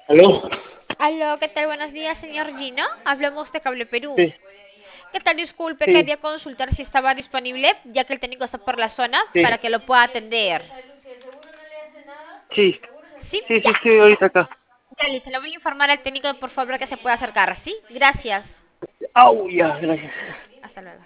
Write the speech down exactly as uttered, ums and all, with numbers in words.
¿Aló? Aló, ¿qué tal? Buenos días, señor Gino. Hablamos de Cable Perú. Sí, ¿Qué tal? Disculpe, sí, quería consultar si estaba disponible, ya que el técnico está por la zona, sí, para que lo pueda atender. sí, ¿Sí? sí, sí, Ya. estoy ahorita acá. Ya, listo. Le voy a informar al técnico, por favor, que se pueda acercar. ¿Sí? Gracias. Au, ya, gracias. Hasta luego.